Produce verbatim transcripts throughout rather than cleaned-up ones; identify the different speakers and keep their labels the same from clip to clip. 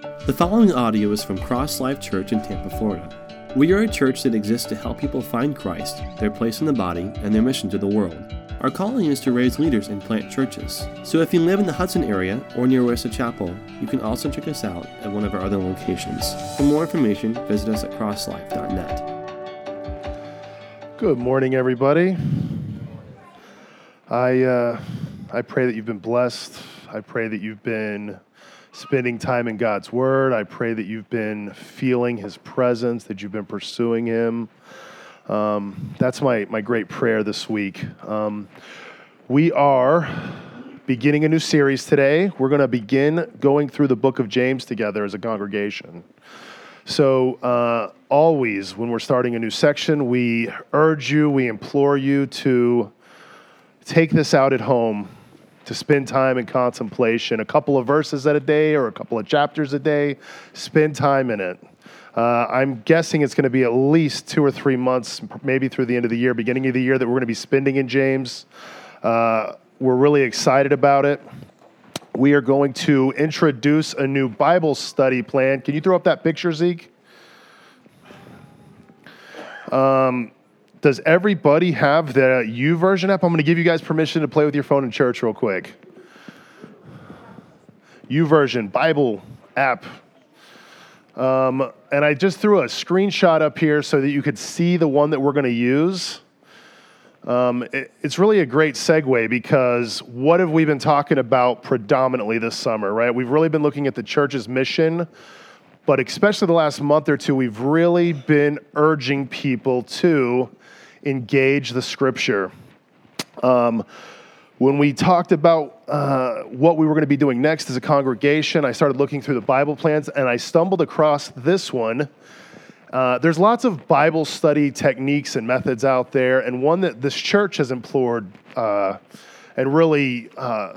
Speaker 1: The following audio is from Cross Life Church in Tampa, Florida. We are a church that exists to help people find Christ, their place in the body, and their mission to the world. Our calling is to raise leaders and plant churches. So if you live in the Hudson area or near West Chapel, you can also check us out at one of our other locations. For more information, visit us at cross life dot net.
Speaker 2: Good morning, everybody. I uh, I pray that you've been blessed. I pray that you've been spending time in God's Word. I pray that you've been feeling His presence, that you've been pursuing Him. Um, that's my, my great prayer this week. Um, we are beginning a new series today. We're going to begin going through the book of James together as a congregation. So uh, always, when we're starting a new section, we urge you, we implore you to take this out at home, to spend time in contemplation, a couple of verses at a day or a couple of chapters a day. Spend time in it. Uh, I'm guessing it's going to be at least two or three months, maybe through the end of the year, beginning of the year, that we're going to be spending in James. Uh, we're really excited about it. We are going to introduce a new Bible study plan. Can you throw up that picture, Zeke? Um, does everybody have the YouVersion app? I'm going to give you guys permission to play with your phone in church real quick. YouVersion Bible app. Um, and I just threw a screenshot up here so that you could see the one that we're going to use. Um, it, it's really a great segue because what have we been talking about predominantly this summer, right? We've really been looking at the church's mission, but especially the last month or two, we've really been urging people to engage the Scripture. Um, when we talked about uh, what we were going to be doing next as a congregation, I started looking through the Bible plans, and I stumbled across this one. Uh, there's lots of Bible study techniques and methods out there, and one that this church has implored uh, and really uh,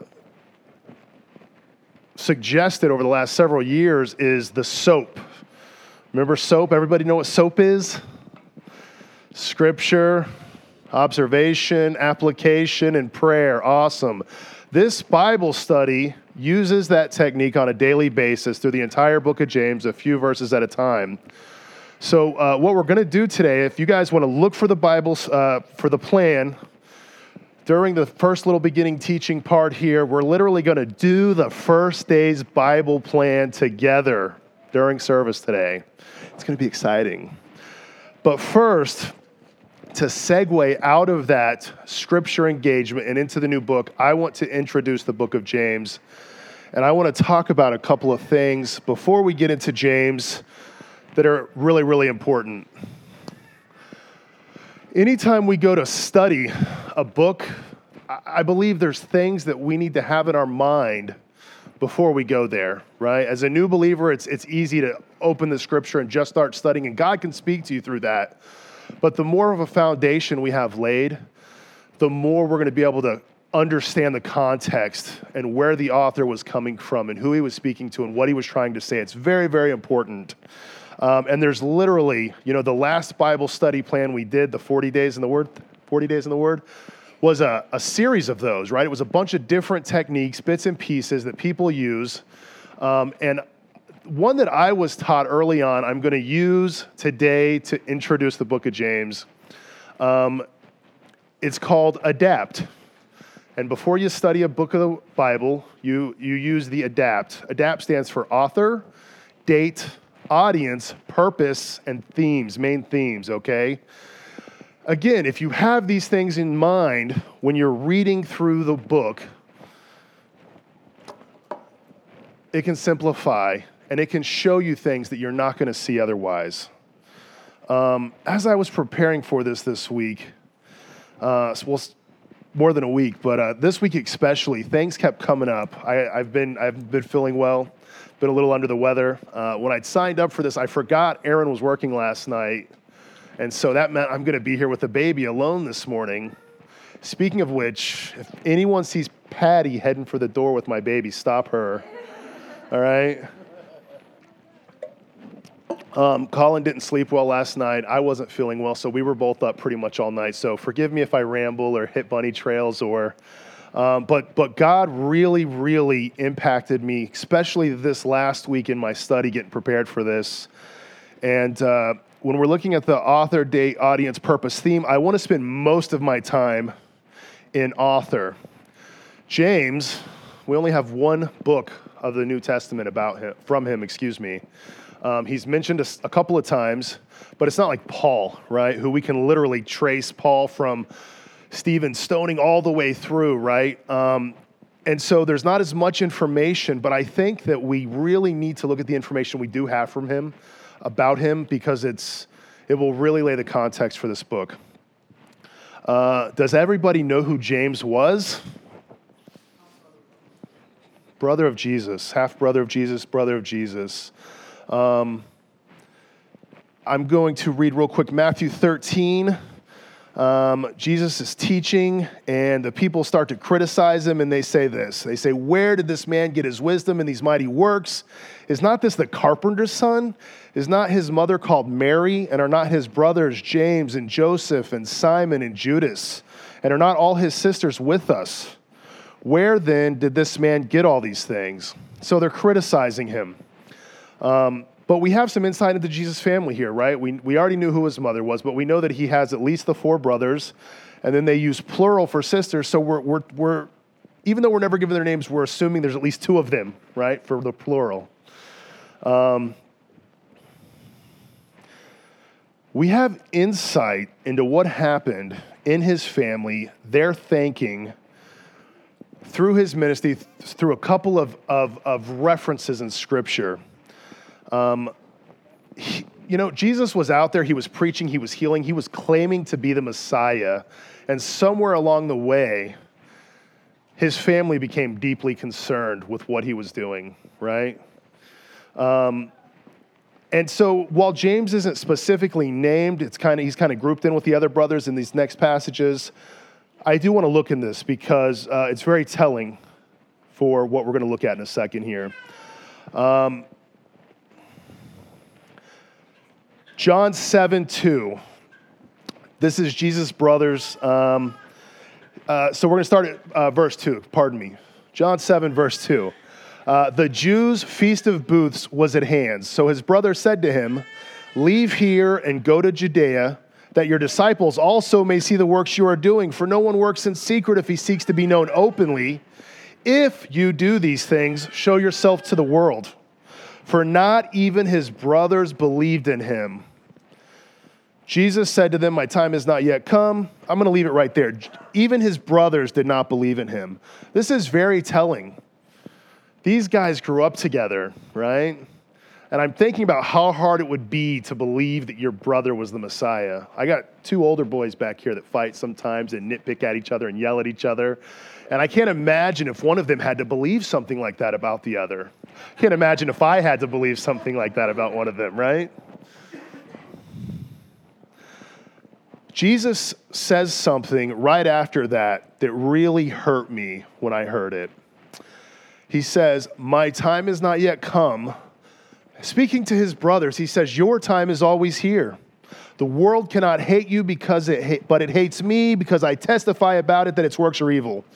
Speaker 2: suggested over the last several years is the SOAP. Remember SOAP? Everybody know what SOAP is? Scripture, observation, application, and prayer. Awesome. This Bible study uses that technique on a daily basis through the entire book of James, a few verses at a time. So uh, what we're going to do today, if you guys want to look for the Bible, uh, for the plan, during the first little beginning teaching part here, we're literally going to do the first day's Bible plan together during service today. It's going to be exciting. But first, to segue out of that scripture engagement and into the new book, I want to introduce the book of James. And I want to talk about a couple of things before we get into James that are really, really important. Anytime we go to study a book, I believe there's things that we need to have in our mind before we go there, right? As a new believer, it's it's easy to open the scripture and just start studying, and God can speak to you through that. But the more of a foundation we have laid, the more we're going to be able to understand the context and where the author was coming from and who he was speaking to and what he was trying to say. It's very, very important. Um, and there's literally, you know, the last Bible study plan we did, the forty days in the Word, forty days in the Word, was a, a series of those, right? It was a bunch of different techniques, bits and pieces that people use. Um, and one that I was taught early on, I'm going to use today to introduce the book of James. Um, it's called ADAPT. And before you study a book of the Bible, you, you use the ADAPT. ADAPT stands for author, date, audience, purpose, and themes, main themes, okay? Again, if you have these things in mind when you're reading through the book, it can simplify and it can show you things that you're not going to see otherwise. Um, as I was preparing for this this week, uh, well, more than a week, but uh, this week especially, things kept coming up. I, I've been I've been feeling well, been a little under the weather. Uh, when I'd signed up for this, I forgot Aaron was working last night, and so that meant I'm going to be here with the baby alone this morning. Speaking of which, if anyone sees Patty heading for the door with my baby, stop her. All right? Um, Colin didn't sleep well last night. I wasn't feeling well, so we were both up pretty much all night. So forgive me if I ramble or hit bunny trails or Um, but but God really, really impacted me, especially this last week in my study, getting prepared for this. And uh, when we're looking at the author, date, audience, purpose, theme, I want to spend most of my time in author. James, we only have one book of the New Testament about him, from him, excuse me. Um, he's mentioned a, a couple of times, but it's not like Paul, right? Who we can literally trace Paul from Stephen stoning all the way through, right? Um, and so there's not as much information, but I think that we really need to look at the information we do have from him, about him, because it's it will really lay the context for this book. Uh, does everybody know who James was? Brother of Jesus, half brother of Jesus, brother of Jesus. Um, I'm going to read real quick Matthew thirteen. Um, Jesus is teaching, and the people start to criticize him, and they say this. They say, "Where did this man get his wisdom and these mighty works? Is not this the carpenter's son? Is not his mother called Mary? And are not his brothers James and Joseph and Simon and Judas? And are not all his sisters with us? Where then did this man get all these things?" So they're criticizing him. Um, But we have some insight into Jesus' family here, right? We we already knew who his mother was, but we know that he has at least the four brothers, and then they use plural for sisters. So we're we're we're even though we're never given their names, we're assuming there's at least two of them, right, for the plural. Um, we have insight into what happened in his family, their thinking, through his ministry, through a couple of of, of references in Scripture. Um, he, you know, Jesus was out there, he was preaching, he was healing, he was claiming to be the Messiah, and somewhere along the way, his family became deeply concerned with what he was doing, right? Um, and so while James isn't specifically named, it's kind of he's kind of grouped in with the other brothers in these next passages. I do want to look in this because uh, it's very telling for what we're going to look at in a second here. Um, John seven two. This is Jesus' brothers. Um, uh, so we're going to start at uh, verse two. Pardon me. John seven, verse two. Uh, the Jews' feast of booths was at hand. So his brother said to him, "Leave here and go to Judea, that your disciples also may see the works you are doing. For no one works in secret if he seeks to be known openly. If you do these things, show yourself to the world." For not even his brothers believed in him. Jesus said to them, "My time has not yet come." I'm going to leave it right there. Even his brothers did not believe in him. This is very telling. These guys grew up together, right? And I'm thinking about how hard it would be to believe that your brother was the Messiah. I got two older boys back here that fight sometimes and nitpick at each other and yell at each other. And I can't imagine if one of them had to believe something like that about the other. I can't imagine if I had to believe something like that about one of them, right? Jesus says something right after that that really hurt me when I heard it. He says, "My time is not yet come." Speaking to his brothers, he says, "Your time is always here. The world cannot hate you because it ha- but it hates me because I testify about it that its works are evil."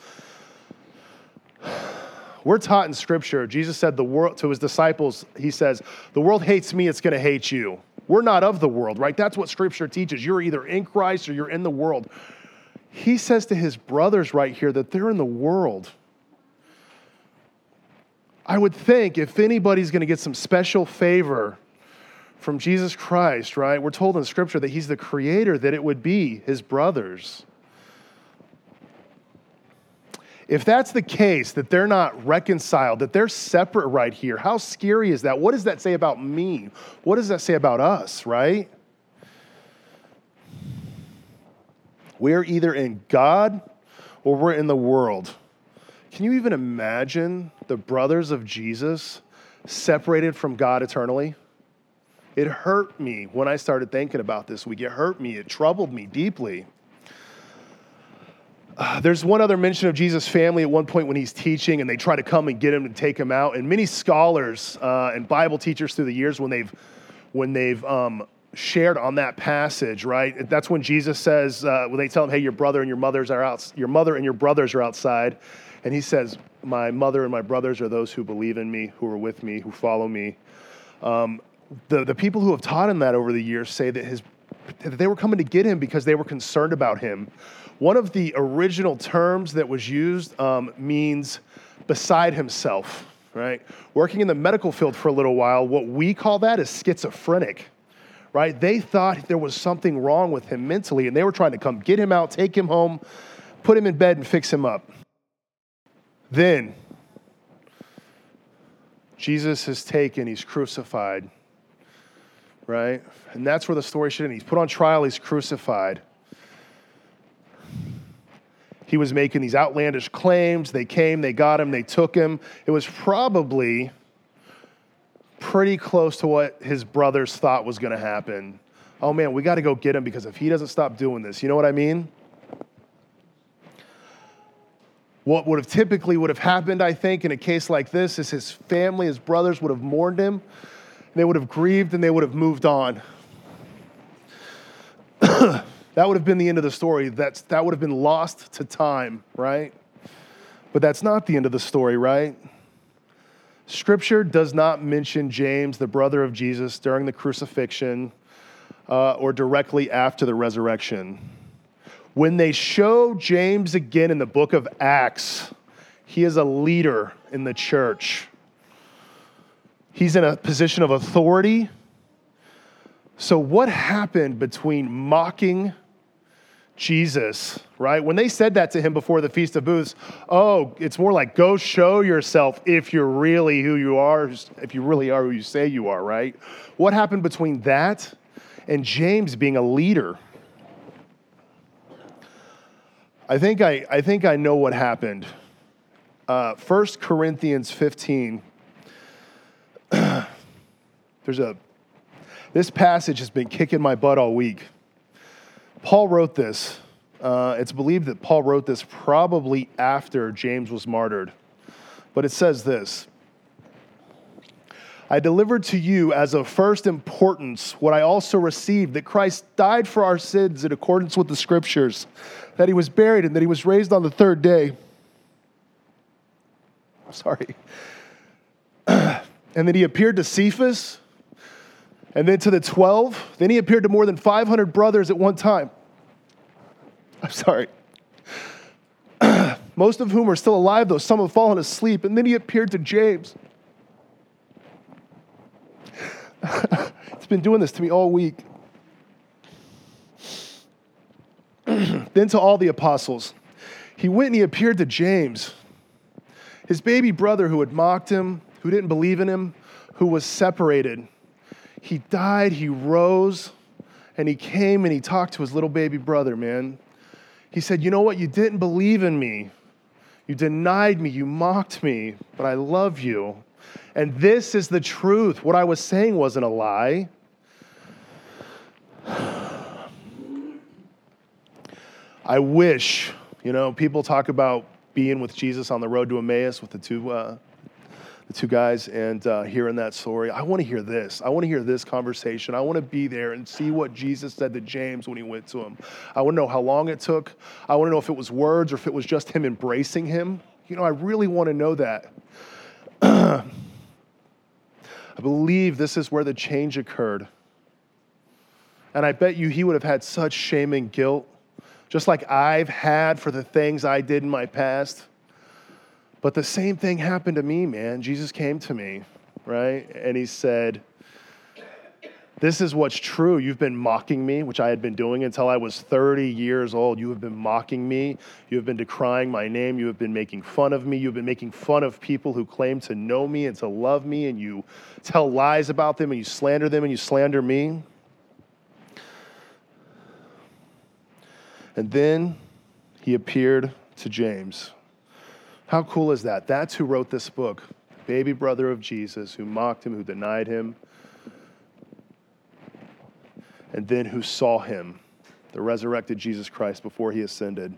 Speaker 2: We're taught in Scripture, Jesus said the world to his disciples, he says, "The world hates me, it's going to hate you." We're not of the world, right? That's what Scripture teaches. You're either in Christ or you're in the world. He says to his brothers right here that they're in the world. I would think if anybody's going to get some special favor from Jesus Christ, right? We're told in Scripture that he's the creator, that it would be his brothers. If that's the case, that they're not reconciled, that they're separate right here, how scary is that? What does that say about me? What does that say about us, right? We're either in God or we're in the world. Can you even imagine the brothers of Jesus separated from God eternally? It hurt me when I started thinking about this week. It hurt me. It troubled me deeply. Uh, there's one other mention of Jesus' family at one point when he's teaching, and they try to come and get him and take him out. And many scholars uh, and Bible teachers through the years, when they've when they've um, shared on that passage, right? That's when Jesus says, uh, when they tell him, hey, your brother and your mothers are out, your mother and your brothers are outside. And he says, my mother and my brothers are those who believe in me, who are with me, who follow me. Um, the, the people who have taught him that over the years say that his that they were coming to get him because they were concerned about him. One of the original terms that was used um, means beside himself, right? Working in the medical field for a little while, what we call that is schizophrenic, right? They thought there was something wrong with him mentally, and they were trying to come get him out, take him home, put him in bed, and fix him up. Then, Jesus is taken, he's crucified, right? And that's where the story should end. He's put on trial, he's crucified. He was making these outlandish claims. They came, they got him, they took him. It was probably pretty close to what his brothers thought was going to happen. Oh man, we got to go get him because if he doesn't stop doing this, you know what I mean? What would have typically would have happened, I think, in a case like this is his family, his brothers would have mourned him. They would have grieved and they would have moved on. That would have been the end of the story. That's, that would have been lost to time, right? But that's not the end of the story, right? Scripture does not mention James, the brother of Jesus, during the crucifixion uh, or directly after the resurrection. When they show James again in the book of Acts, he is a leader in the church. He's in a position of authority. So what happened between mocking Jesus, right? When they said that to him before the Feast of Booths, oh, it's more like go show yourself if you're really who you are, if you really are who you say you are, right? What happened between that and James being a leader? I think I, I think I know what happened. Uh, First Corinthians fifteen. There's a, this passage has been kicking my butt all week. Paul wrote this. Uh, it's believed that Paul wrote this probably after James was martyred. But it says this: I delivered to you as of first importance what I also received, that Christ died for our sins in accordance with the Scriptures, that he was buried and that he was raised on the third day. Sorry. And then he appeared to Cephas, and then to the twelve. Then he appeared to more than five hundred brothers at one time. I'm sorry. Most of whom are still alive, though some have fallen asleep. And then he appeared to James. It's been doing this to me all week. Then to all the apostles. He went and he appeared to James, his baby brother who had mocked him, who didn't believe in him, who was separated. He died, he rose, and he came and he talked to his little baby brother, man. He said, you know what? You didn't believe in me. You denied me. You mocked me, but I love you. And this is the truth. What I was saying wasn't a lie. I wish, you know, people talk about being with Jesus on the road to Emmaus with the two uh, the two guys and uh, hearing that story. I want to hear this. I want to hear this conversation. I want to be there and see what Jesus said to James when he went to him. I want to know how long it took. I want to know if it was words or if it was just him embracing him. You know, I really want to know that. I believe this is where the change occurred. And I bet you he would have had such shame and guilt, just like I've had for the things I did in my past. But the same thing happened to me, man. Jesus came to me, right? And he said, this is what's true. You've been mocking me, which I had been doing until I was thirty years old. You have been mocking me. You have been decrying my name. You have been making fun of me. You've been making fun of people who claim to know me and to love me, and you tell lies about them, and you slander them, and you slander me. And then he appeared to James. How cool is that? That's who wrote this book. Baby brother of Jesus, who mocked him, who denied him, and then who saw him, the resurrected Jesus Christ, before he ascended.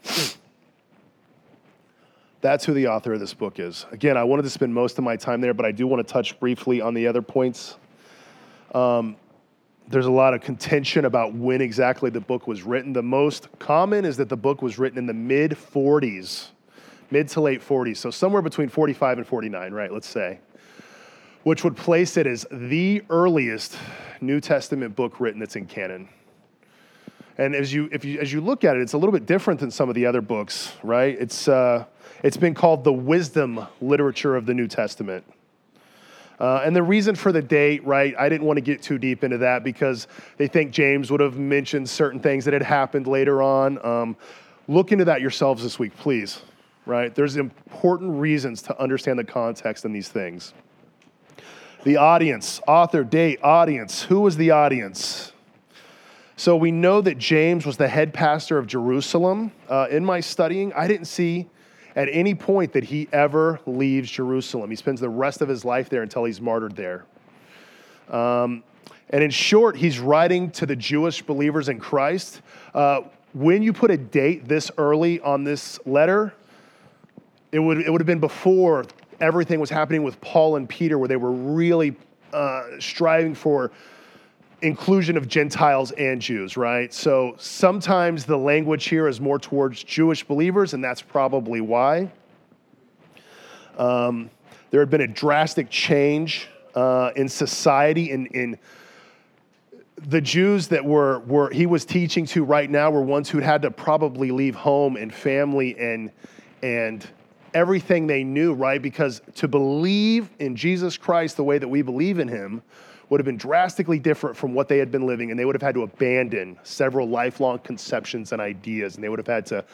Speaker 2: That's who the author of this book is. Again, I wanted to spend most of my time there, but I do want to touch briefly on the other points. Um, there's a lot of contention about when exactly the book was written. The most common is that the book was written in the mid forties, mid to late forties, so somewhere between forty-five and forty-nine, right, let's say, which would place it as the earliest New Testament book written that's in canon. And as you, if you, as you look at it, it's a little bit different than some of the other books, right? It's, uh, it's been called the wisdom literature of the New Testament. Uh, and the reason for the date, right, I didn't want to get too deep into that because they think James would have mentioned certain things that had happened later on. Um, look into that yourselves this week, please, right? There's important reasons to understand the context in these things. The audience, author, date, audience. Who was the audience? So we know that James was the head pastor of Jerusalem. Uh, in my studying, I didn't see at any point that he ever leaves Jerusalem. He spends the rest of his life there until he's martyred there. Um, and in short, he's writing to the Jewish believers in Christ. Uh, when you put a date this early on this letter, it would it would have been before everything was happening with Paul and Peter, where they were really uh, striving for inclusion of Gentiles and Jews, right? So sometimes the language here is more towards Jewish believers, and that's probably why. Um, there had been a drastic change uh, in society. In, in the Jews that were, were he was teaching to right now were ones who'd had to probably leave home and family and and everything they knew, right? Because to believe in Jesus Christ the way that we believe in him would have been drastically different from what they had been living, and they would have had to abandon several lifelong conceptions and ideas, and they would have had to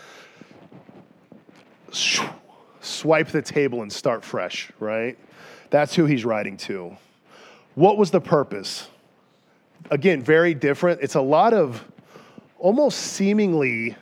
Speaker 2: swipe the table and start fresh, right? That's who he's writing to. What was the purpose? Again, very different. It's a lot of almost seemingly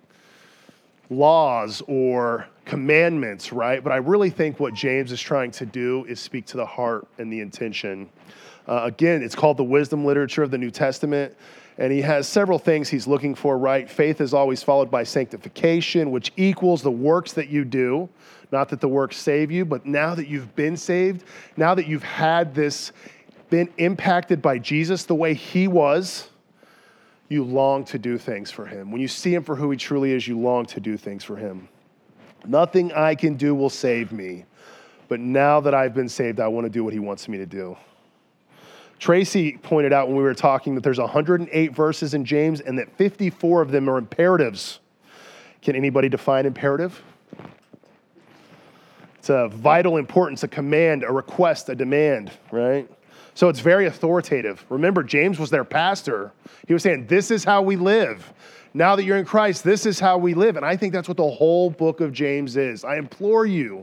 Speaker 2: laws or commandments, right? But I really think what James is trying to do is speak to the heart and the intention. Uh, again, it's called the wisdom literature of the New Testament, and he has several things he's looking for, right? Faith is always followed by sanctification, which equals the works that you do. Not that the works save you, but now that you've been saved, now that you've had this, been impacted by Jesus the way he was, you long to do things for him. When you see him for who he truly is, you long to do things for him. Nothing I can do will save me, but now that I've been saved, I want to do what he wants me to do. Tracy pointed out when we were talking that there's one hundred eight verses in James and that fifty-four of them are imperatives. Can anybody define imperative? It's a vital importance, a command, a request, a demand, right? So it's very authoritative. Remember, James was their pastor. He was saying, this is how we live. Now that you're in Christ, this is how we live. And I think that's what the whole book of James is. I implore you.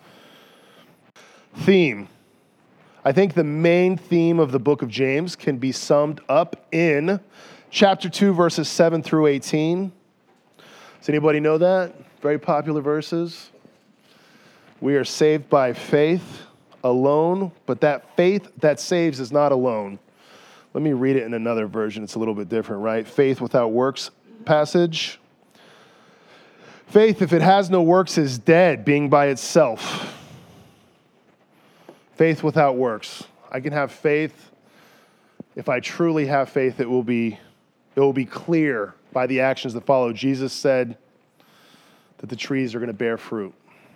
Speaker 2: Theme. I think the main theme of the book of James can be summed up in chapter two, verses seven through eighteen. Does anybody know that? Very popular verses. We are saved by faith alone, but that faith that saves is not alone. Let me read it in another version. It's a little bit different, right? Faith without works passage. Faith, if it has no works, is dead, being by itself. Faith without works. I can have faith. If I truly have faith, it will be, it will be clear by the actions that follow. Jesus said that the trees are going to bear fruit.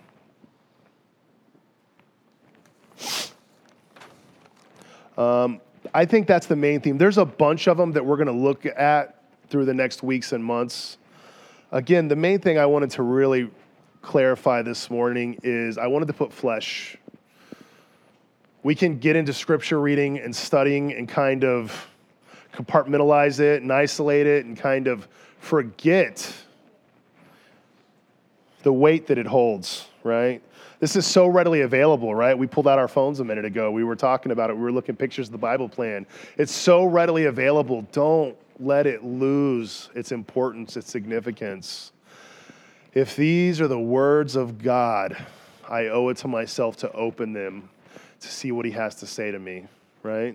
Speaker 2: Um, I think that's the main theme. There's a bunch of them that we're going to look at through the next weeks and months. Again, the main thing I wanted to really clarify this morning is I wanted to put flesh. We can get into scripture reading and studying and kind of compartmentalize it and isolate it and kind of forget the weight that it holds, right? This is so readily available, right? We pulled out our phones a minute ago. We were talking about it. We were looking at pictures of the Bible plan. It's so readily available. Don't let it lose its importance, its significance. If these are the words of God, I owe it to myself to open them, to see what he has to say to me, right?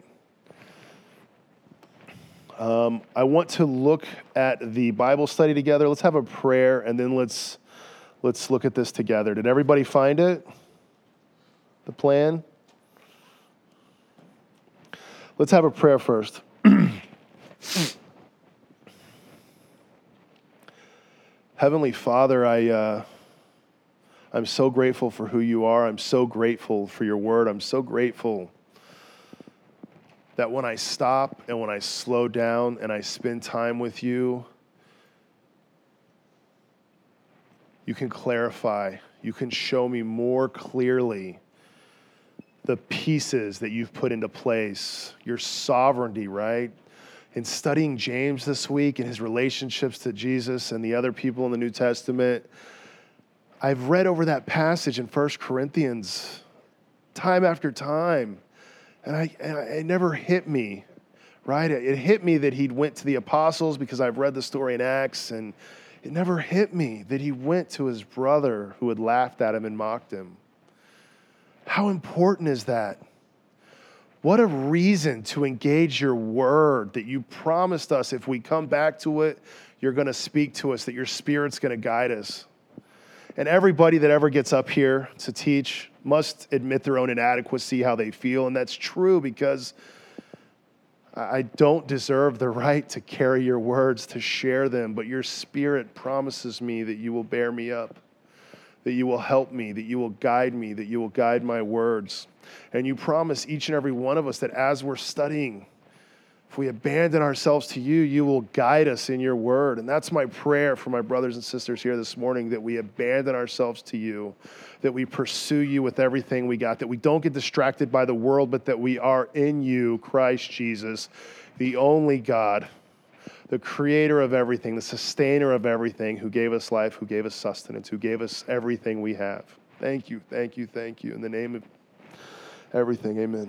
Speaker 2: Um, I want to look at the Bible study together. Let's have a prayer, and then let's let's look at this together. Did everybody find it? The plan? Let's have a prayer first. Heavenly Father, I, uh, I'm so grateful for who you are. I'm so grateful for your word. I'm so grateful that when I stop and when I slow down and I spend time with you, you can clarify, you can show me more clearly the pieces that you've put into place, your sovereignty, right? In studying James this week and his relationships to Jesus and the other people in the New Testament, I've read over that passage in First Corinthians time after time, and, I, and I, it never hit me, right? It, it hit me that he went to the apostles because I've read the story in Acts, and it never hit me that he went to his brother who had laughed at him and mocked him. How important is that? What a reason to engage your word that you promised us if we come back to it, you're going to speak to us, that your Spirit's going to guide us. And everybody that ever gets up here to teach must admit their own inadequacy, how they feel. And that's true because I don't deserve the right to carry your words, to share them, but your Spirit promises me that you will bear me up, that you will help me, that you will guide me, that you will guide my words. And you promise each and every one of us that as we're studying, if we abandon ourselves to you, you will guide us in your word. And that's my prayer for my brothers and sisters here this morning, that we abandon ourselves to you, that we pursue you with everything we got, that we don't get distracted by the world, but that we are in you, Christ Jesus, the only God, the creator of everything, the sustainer of everything, who gave us life, who gave us sustenance, who gave us everything we have. Thank you, thank you, thank you. In the name of everything, amen.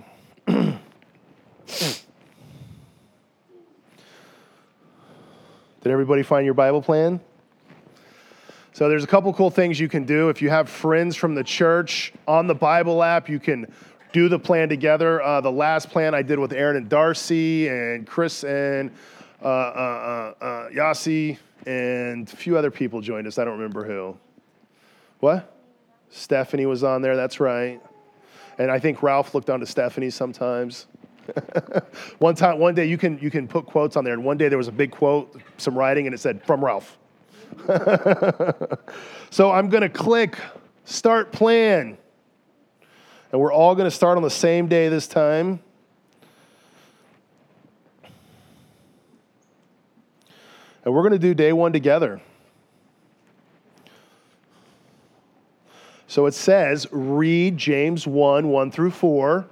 Speaker 2: Did everybody find your Bible plan? So there's a couple cool things you can do. If you have friends from the church on the Bible app, you can do the plan together. Uh, the last plan I did with Aaron and Darcy and Chris and uh, uh, uh, uh, Yasi and a few other people joined us. I don't remember who. What? Stephanie was on there. That's right. And I think Ralph looked onto Stephanie sometimes. one time, one day you can you can put quotes on there, and one day there was a big quote, some writing, and it said, "From Ralph." So I'm going to click Start Plan. And we're all going to start on the same day this time. And we're going to do day one together. So it says, read James one, one through four.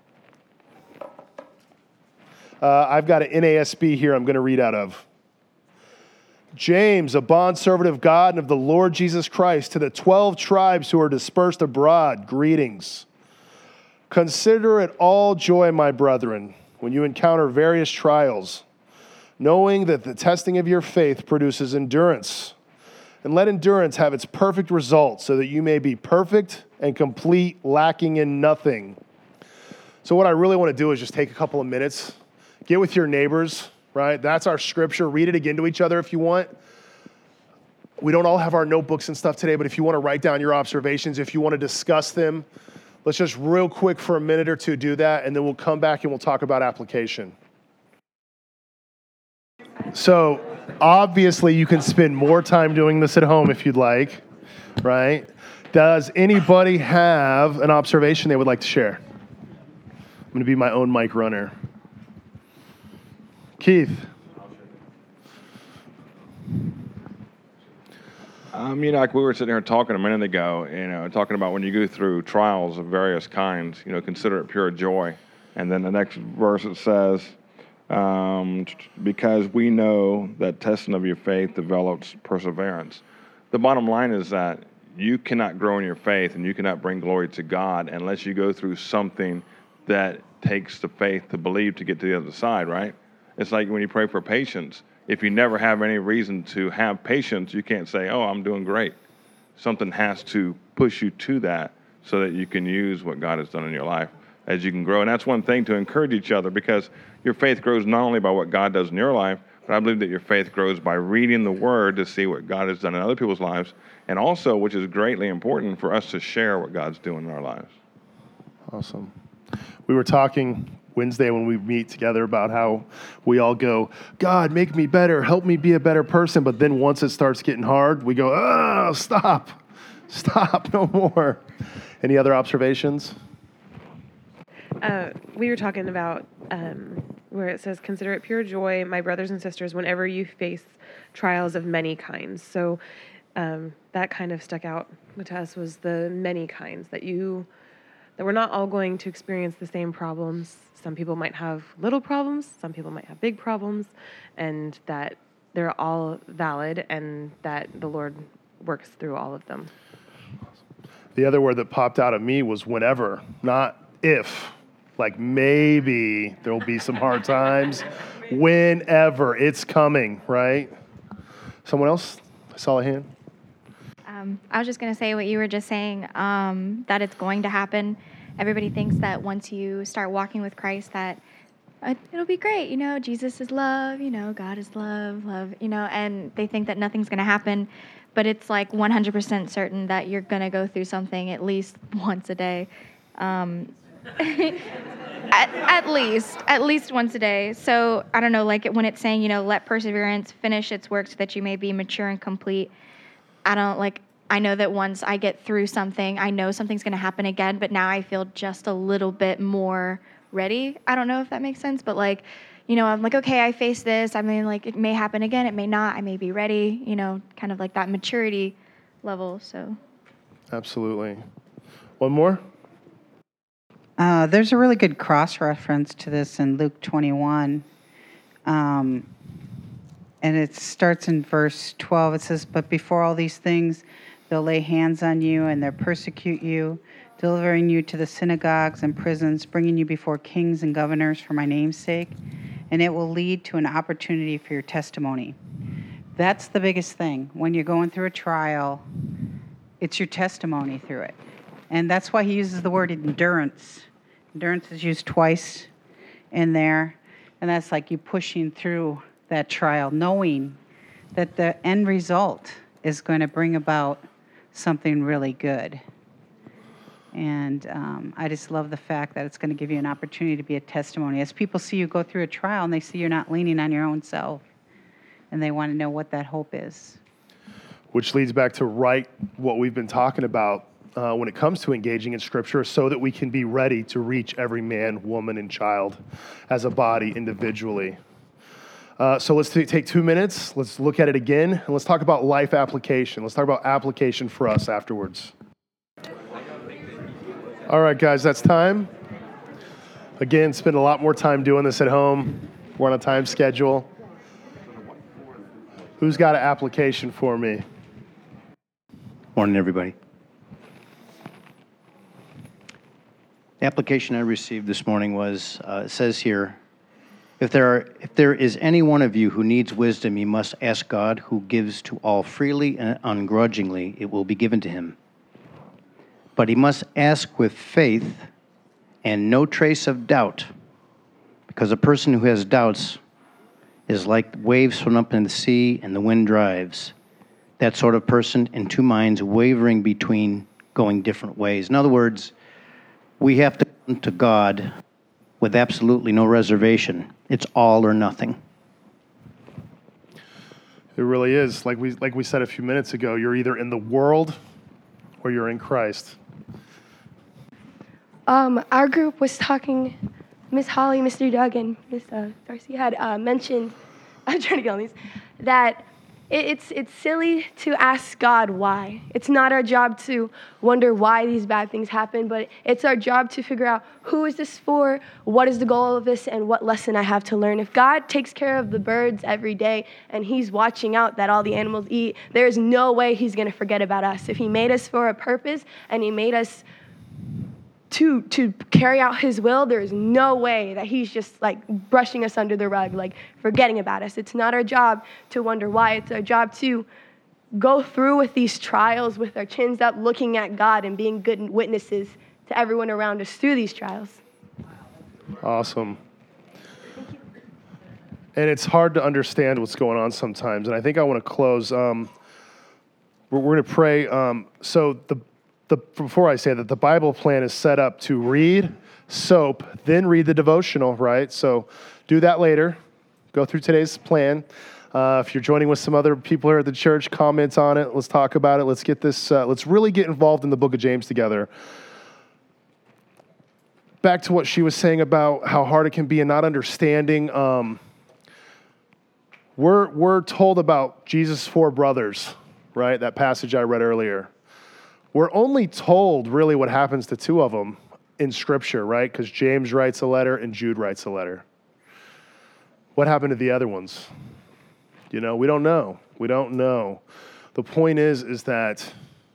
Speaker 2: Uh, I've got an N A S B here I'm going to read out of. James, a bondservant of God and of the Lord Jesus Christ, to the twelve tribes who are dispersed abroad, greetings. Consider it all joy, my brethren, when you encounter various trials, knowing that the testing of your faith produces endurance. And let endurance have its perfect result, so that you may be perfect and complete, lacking in nothing. So what I really want to do is just take a couple of minutes, get with your neighbors, right? That's our scripture. Read it again to each other if you want. We don't all have our notebooks and stuff today, but if you want to write down your observations, if you want to discuss them, let's just real quick for a minute or two do that, and then we'll come back and we'll talk about application. So obviously you can spend more time doing this at home if you'd like, right? Does anybody have an observation they would like to share? I'm going to be my own mic runner. Keith.
Speaker 3: Um, you know, like we were sitting here talking a minute ago, you know, talking about when you go through trials of various kinds, you know, consider it pure joy. And then the next verse it says, um, because we know that testing of your faith develops perseverance. The bottom line is that you cannot grow in your faith and you cannot bring glory to God unless you go through something that takes the faith to believe to get to the other side, right? It's like when you pray for patience. If you never have any reason to have patience, you can't say, oh, I'm doing great. Something has to push you to that so that you can use what God has done in your life as you can grow. And that's one thing, to encourage each other, because your faith grows not only by what God does in your life, but I believe that your faith grows by reading the Word to see what God has done in other people's lives, and also, which is greatly important, for us to share what God's doing in our lives.
Speaker 2: Awesome. We were talking Wednesday when we meet together about how we all go, God, make me better, help me be a better person. But then once it starts getting hard, we go, oh, stop, stop, no more. Any other observations?
Speaker 4: Uh, we were talking about um, where it says, consider it pure joy, my brothers and sisters, whenever you face trials of many kinds. So um, that kind of stuck out to us, was the many kinds, that you, that we're not all going to experience the same problems. Some people might have little problems, some people might have big problems, and that they're all valid and that the Lord works through all of them.
Speaker 2: The other word that popped out at me was whenever, not if. Like maybe there'll be some hard times. Whenever. It's coming, right? Someone else? I saw a hand.
Speaker 5: Um, I was just going to say what you were just saying, um, that it's going to happen. Everybody thinks that once you start walking with Christ that uh, it'll be great. You know, Jesus is love, you know, God is love, love, you know, and they think that nothing's going to happen. But it's like one hundred percent certain that you're going to go through something at least once a day. Um, at, at least, at least once a day. So I don't know, like when it's saying, you know, let perseverance finish its work so that you may be mature and complete. I don't like, I know that once I get through something, I know something's going to happen again, but now I feel just a little bit more ready. I don't know if that makes sense, but like, you know, I'm like, okay, I face this. I mean, like, it may happen again. It may not. I may be ready, you know, kind of like that maturity level. So.
Speaker 2: Absolutely. One more?
Speaker 6: Uh, there's a really good cross-reference to this in Luke twenty-one. Um, and it starts in verse twelve. It says, but before all these things, they'll lay hands on you and they'll persecute you, delivering you to the synagogues and prisons, bringing you before kings and governors for my name's sake. And it will lead to an opportunity for your testimony. That's the biggest thing. When you're going through a trial, it's your testimony through it. And that's why he uses the word endurance. Endurance is used twice in there. And that's like you pushing through that trial, knowing that the end result is going to bring about something really good. And um, I just love the fact that it's going to give you an opportunity to be a testimony. As people see you go through a trial and they see you're not leaning on your own self, and they want to know what that hope is.
Speaker 2: Which leads back to right what we've been talking about uh, when it comes to engaging in Scripture, so that we can be ready to reach every man, woman, and child as a body individually. Uh, so let's t- take two minutes. Let's look at it again, and let's talk about life application. Let's talk about application for us afterwards. All right, guys, that's time. Again, spend a lot more time doing this at home. We're on a time schedule. Who's got an application for me?
Speaker 7: Morning, everybody. The application I received this morning was, uh, it says here, if there are, if there is any one of you who needs wisdom, you must ask God, who gives to all freely and ungrudgingly. It will be given to him. But he must ask with faith and no trace of doubt, because a person who has doubts is like waves thrown up in the sea and the wind drives. That sort of person in two minds wavering between going different ways. In other words, we have to come to God with absolutely no reservation. It's all or nothing.
Speaker 2: It really is. Like we like we said a few minutes ago, you're either in the world or you're in Christ.
Speaker 8: Um, our group was talking, Miss Holly, Mister Doug, and Miss Uh, Darcy had uh, mentioned, I'm trying to get on these, that it, it's it's silly to ask God why. It's not our job to wonder why these bad things happen, but it's our job to figure out who is this for, what is the goal of this, and what lesson I have to learn. If God takes care of the birds every day and he's watching out that all the animals eat, there's no way he's going to forget about us. If he made us for a purpose and he made us to to carry out his will, there is no way that he's just like brushing us under the rug, like forgetting about us. It's not our job to wonder why. It's our job to go through with these trials with our chins up, looking at God and being good witnesses to everyone around us through these trials.
Speaker 2: Awesome. And it's hard to understand what's going on sometimes. And I think I want to close. Um, we're we're going to pray. Um, so the the, before I say that, the Bible plan is set up to read, soap, then read the devotional, right? So do that later. Go through today's plan. Uh, if you're joining with some other people here at the church, comment on it. Let's talk about it. Let's get this, uh, let's really get involved in the book of James together. Back to what she was saying about how hard it can be and not understanding. Um, we're, we're told about Jesus' four brothers, right? That passage I read earlier. We're only told really what happens to two of them in Scripture, right? Because James writes a letter and Jude writes a letter. What happened to the other ones? You know, we don't know. We don't know. The point is, is that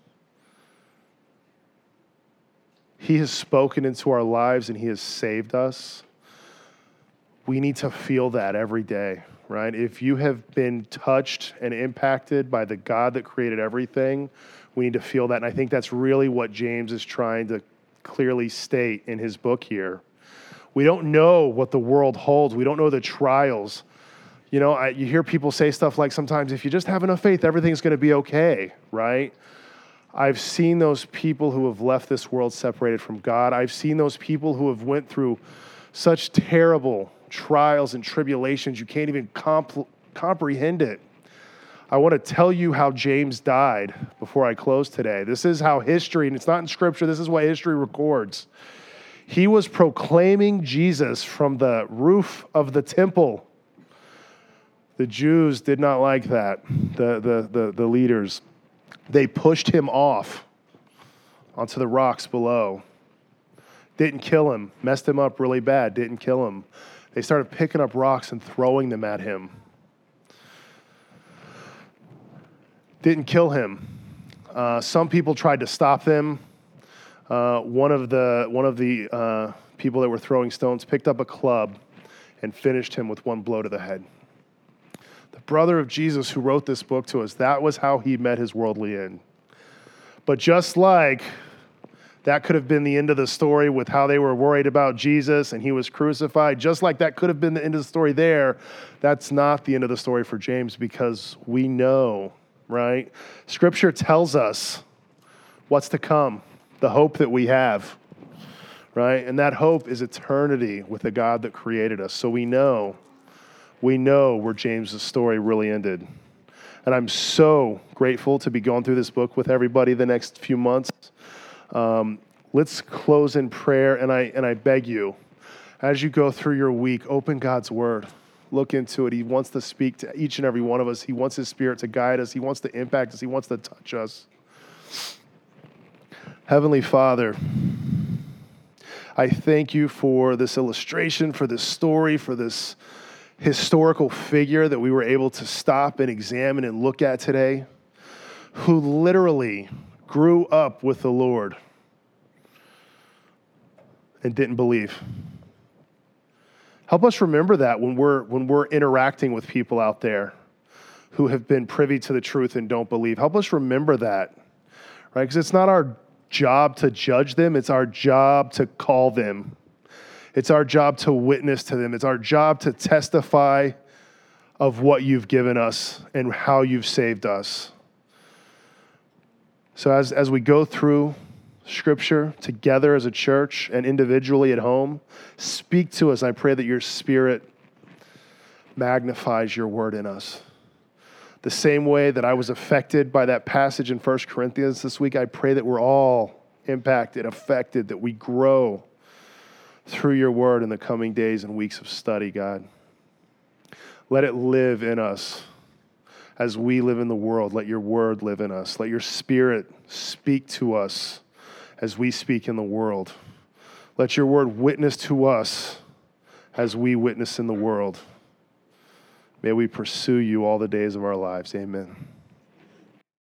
Speaker 2: He has spoken into our lives and He has saved us. We need to feel that every day, right? If you have been touched and impacted by the God that created everything, we need to feel that. And I think that's really what James is trying to clearly state in his book here. We don't know what the world holds. We don't know the trials. You know, I, you hear people say stuff like sometimes, if you just have enough faith, everything's going to be okay, right? I've seen those people who have left this world separated from God. I've seen those people who have went through such terrible trials and tribulations, you can't even comp- comprehend it. I want to tell you how James died before I close today. This is how history, and it's not in Scripture, this is what history records. He was proclaiming Jesus from the roof of the temple. The Jews did not like that, the, the, the, the leaders. They pushed him off onto the rocks below. Didn't kill him, messed him up really bad, didn't kill him. They started picking up rocks and throwing them at him. Didn't kill him. Uh, some people tried to stop them. Uh, one of the, one of the uh, people that were throwing stones picked up a club and finished him with one blow to the head. The brother of Jesus who wrote this book to us, that was how he met his worldly end. But just like that could have been the end of the story with how they were worried about Jesus and he was crucified, just like that could have been the end of the story there, that's not the end of the story for James, because we know, right? Scripture tells us what's to come, the hope that we have, right? And that hope is eternity with the God that created us. So we know We know where James' story really ended. And I'm so grateful to be going through this book with everybody the next few months. Um, let's close in prayer, and I and I beg you, as you go through your week, open God's Word. Look into it. He wants to speak to each and every one of us. He wants His Spirit to guide us. He wants to impact us. He wants to touch us. Heavenly Father, I thank you for this illustration, for this story, for this historical figure that we were able to stop and examine and look at today, who literally grew up with the Lord and didn't believe. Help us remember that when we're when we're interacting with people out there who have been privy to the truth and don't believe. Help us remember that, right? Because it's not our job to judge them. It's our job to call them. It's our job to witness to them. It's our job to testify of what you've given us and how you've saved us. So as, as we go through Scripture together as a church and individually at home, speak to us. I pray that your Spirit magnifies your word in us. The same way that I was affected by that passage in First Corinthians this week, I pray that we're all impacted, affected, that we grow through your word in the coming days and weeks of study, God. Let it live in us as we live in the world. Let your word live in us. Let your Spirit speak to us as we speak in the world. Let your word witness to us as we witness in the world. May we pursue you all the days of our lives. Amen.